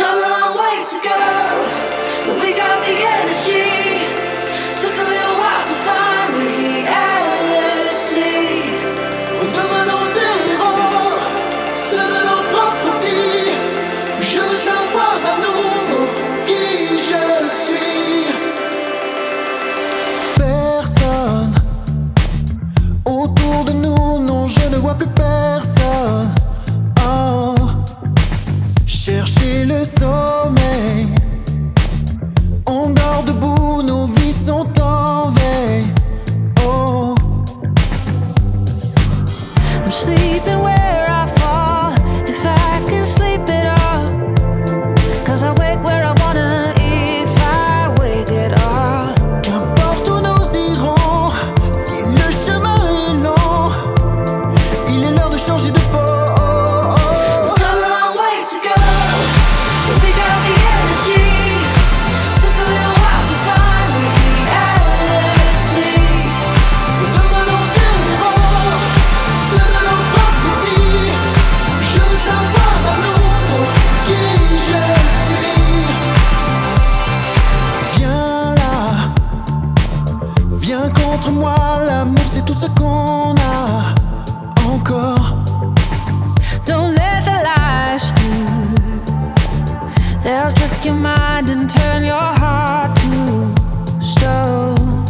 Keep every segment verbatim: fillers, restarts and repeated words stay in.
Got a long way to go, but we got the energy. Took a little while to find reality. Redevenons des héros, ceux de nos propres vies. Je veux savoir à nouveau qui je suis. Personne autour de nous, non, je ne vois plus personne. Oh, chercher le sommeil. On dort debout, nos vies sont en veille. Oh, I'm sleeping where I fall, if I can sleep it all. Cause I wake where I wanna, if I wake at all. qu'importe où nous irons, si le chemin est long, il est l'heure de changer de peau. We've got a long way to go, but we got the energy. Took a little while to find reality. Redevenons des héros, ceux de nos propres vies. Je veux savoir à nouveau qui je suis. Viens là, viens contre moi, l'amour c'est tout ce qu'on a encore. Don't let the lies through. They'll trick your mind and turn your heart to stone.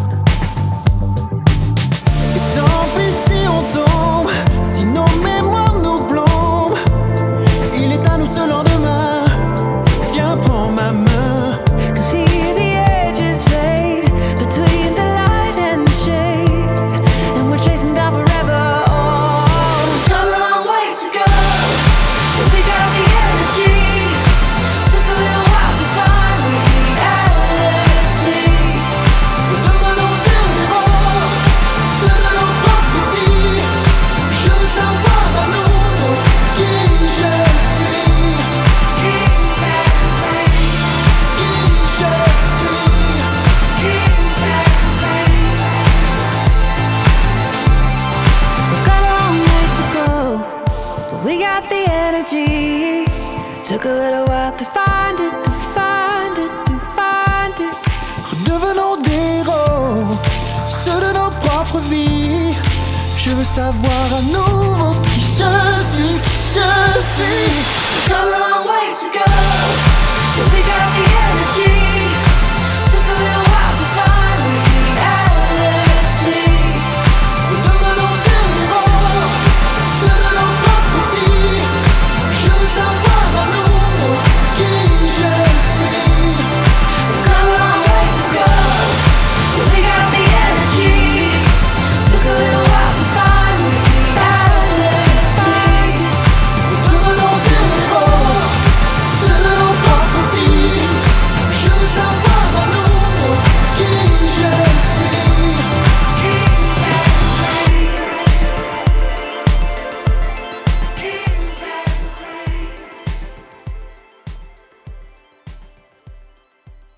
Et tant pis si on tombe, si nos mémoires nous plombent, il est à nous ce lendemain. Tiens, prends ma main. Cause here the edges fade between the light and the shade, and we're chasing down forever. Oh, we've got a long way to go, but we got the energy. Took a little while to find reality. Redevenons des héros, ceux de nos propres vies. Je veux savoir à nouveau qui je suis. Qui je suis. We've got a long way to go, but we got the energy. Took a little while to find it, to find it, to find it. Redevenons des héros, ceux de nos propres vies. Je veux savoir à nouveau qui je suis, qui je suis. Got a long way to go,